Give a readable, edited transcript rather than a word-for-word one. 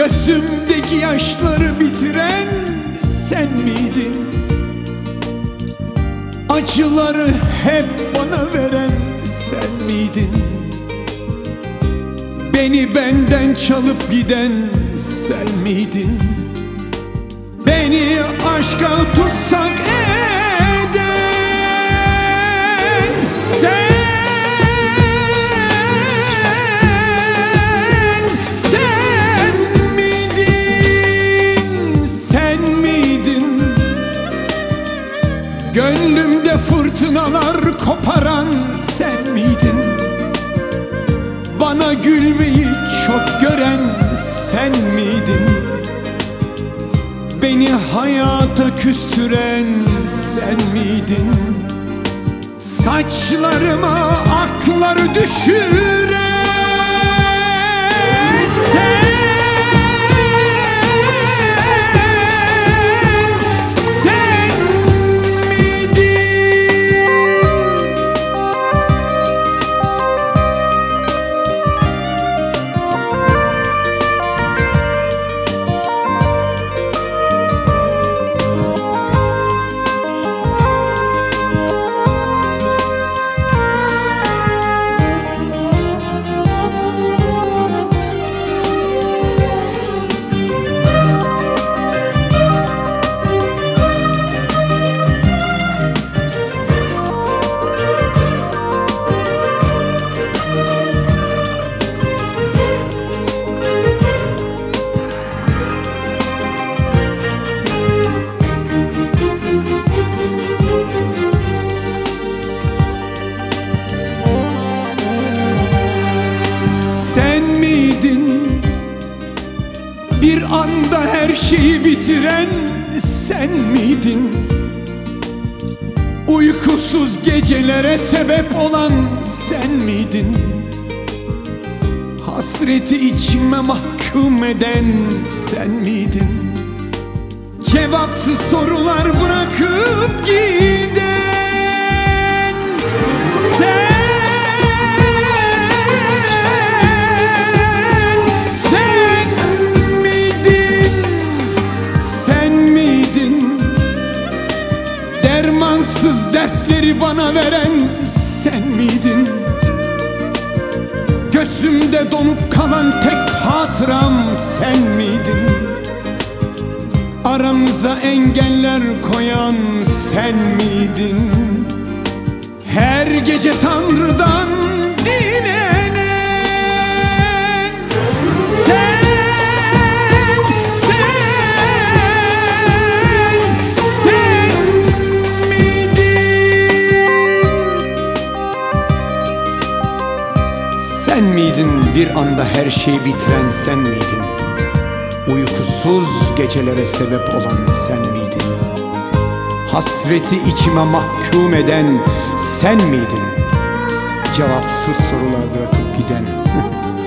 Gözümdeki yaşları bitiren sen miydin? Acıları hep bana veren sen miydin? Beni benden çalıp giden sen miydin? Beni aşka tutsak eden sen miydin? Sen miydin? Gönlümde fırtınalar koparan sen miydin? Bana gülmeyi çok gören sen miydin? Beni hayata küstüren sen miydin? Saçlarıma akları düşüren sen Sen miydin? Bir anda her şeyi bitiren sen miydin? Uykusuz gecelere sebep olan sen miydin? Hasreti içime mahkum eden sen miydin? Cevapsız sorular bırakıp giden sen dermansız dertleri bana veren sen miydin? Gözümde donup kalan tek hatıram sen miydin? Aramıza engeller koyan sen miydin? Her gece Tanrı'dan dilenen sen Sen miydin bir anda her şeyi bitiren sen miydin? Uykusuz gecelere sebep olan sen miydin? Hasreti içime mahkum eden sen miydin? Cevapsız sorular bırakıp giden